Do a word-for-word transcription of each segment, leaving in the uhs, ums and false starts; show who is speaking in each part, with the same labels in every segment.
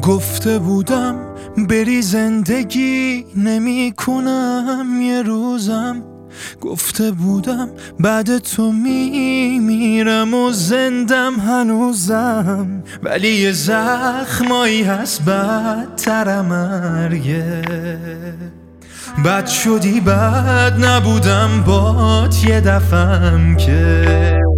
Speaker 1: گفته بودم بری زندگی نمی کنم یه روزم، گفته بودم بعد تو می میرم و زندم هنوزم، ولی یه زخمایی هست بدتر مرگه. بد شدی بد نبودم بات یه دفعم که.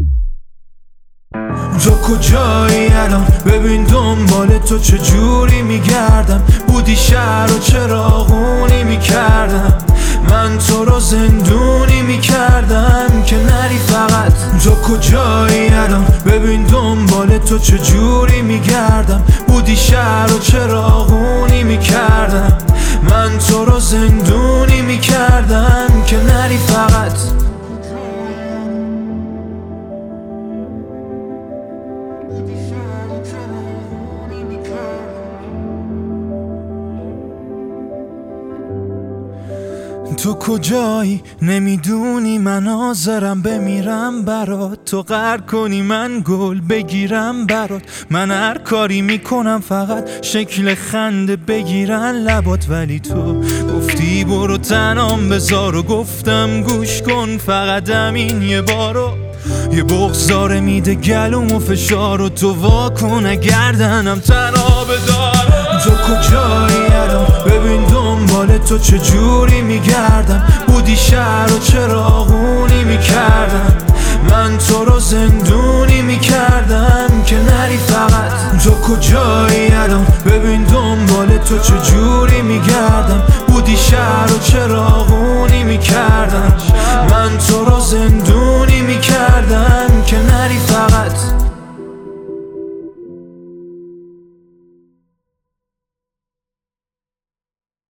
Speaker 1: تو کجایی الان؟ ببین دنبال تو چجوری میگردم. بودی شهر و چراغونی میکردم، من تو رو زندونی میکردم که نری فقط. تو کجایی الان؟ ببین دنبال تو چجوری میگردم. بودی شهر و چراغونی میکردم، من تو رو زندونی میکردم که نری فقط. تو کجایی؟ نمیدونی من حاضرم بمیرم برات. تو قهر کنی من گل بگیرم برات. من هر کاری میکنم فقط شکل خنده بگیرن لبات، ولی تو گفتی برو تنام بذار و گفتم گوش کن فقط همین یه بارو. یه بغضاره میده گلوم و فشار و تو واکن گردنم تنها بدار. تو کجایی الان؟ ببین دنبال تو چجوری میگردم. بودی شهر و چراغونی میکردم، من تو رو زندونی میکردم که نری فقط. تو کجایی الان؟ ببین دنبال تو چجوری میگردم. بودی شهر و چراغونی میکردم، من تو رو زندونی